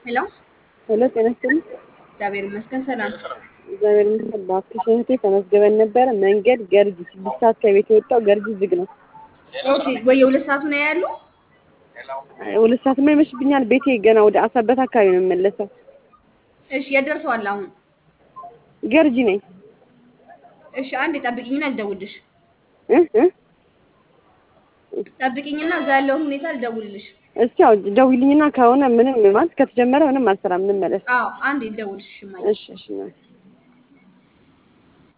ሄሎ ሄሎ ጤና ይስጥልኝ። እግዚአብሔር ይመስገን ሰላም። እግዚአብሔር ይመስገን። እባክሽ እህቴ ተመዝግበን ነበረ። መንገድ ገርጂ 6 ሰዓት ከቤት የወጣው ገርጂ ዝግ ነው። ኦኬ ወይ የሁለት ሰዓቱ ነው ያሉ? 2 ሰዓትማ ይመሽብኛል። ቤቴ ገና ወደ አሳበት አካባቢ ነው የምመለሰው። እሺ የደርሰዋል አሁን? ገርጂ ነኝ። እሺ አንዴ ጠብቂኝና ልደውልልሽ። እ እ ጠብቂኝና እዛ ያለውን ሁኔታ ልደውልልሽ። እስኪ ያው ደውይልኝና ከሆነ ምንም ማለት ከተጀመረ ምንም አልሰራም እንመለስ። አዎ አንዴ ልደውልልሽ እማዬ። እሺ እሺ